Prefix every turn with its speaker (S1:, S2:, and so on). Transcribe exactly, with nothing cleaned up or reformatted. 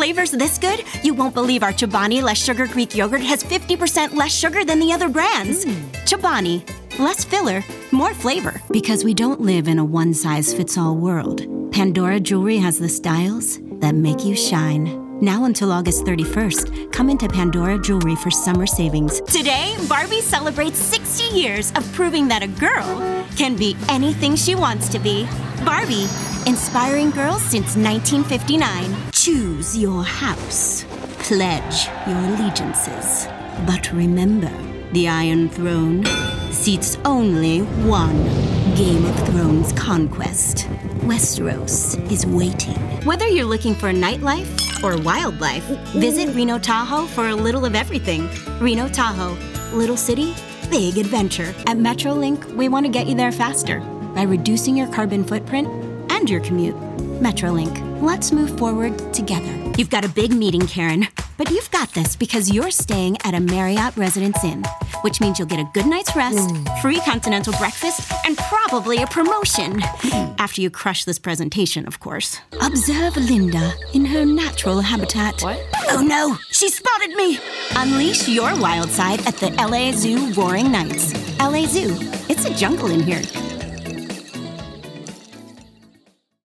S1: flavor's this good, you won't believe our Chobani Less Sugar Greek yogurt has fifty percent less sugar than the other brands. Mm. Chobani. Less filler, more flavor. Because we don't live in a one-size-fits-all world, Pandora Jewelry has the styles that make you shine. Now until August thirty-first, come into Pandora Jewelry for summer savings. Today, Barbie celebrates sixty years of proving that a girl can be anything she wants to be. Barbie, inspiring girls since nineteen fifty-nine. Choose your house. Pledge your allegiances. But remember, the Iron Throne seats only one Game of Thrones conquest. Westeros is waiting. Whether you're looking for nightlife or wildlife, visit Reno Tahoe for a little of everything. Reno Tahoe, little city, big adventure. At Metrolink, we want to get you there faster by reducing your carbon footprint and your commute. Metrolink, let's move forward together. You've got a big meeting, Karen, but you've got this because you're staying at a Marriott Residence Inn, which means you'll get a good night's rest, mm. free continental breakfast, and probably a promotion. After you crush this presentation, of course. Observe Linda in her natural habitat.
S2: What?
S1: Oh no, she spotted me! Unleash your wild side at the L A Zoo Roaring Nights. L A Zoo, it's a jungle in here.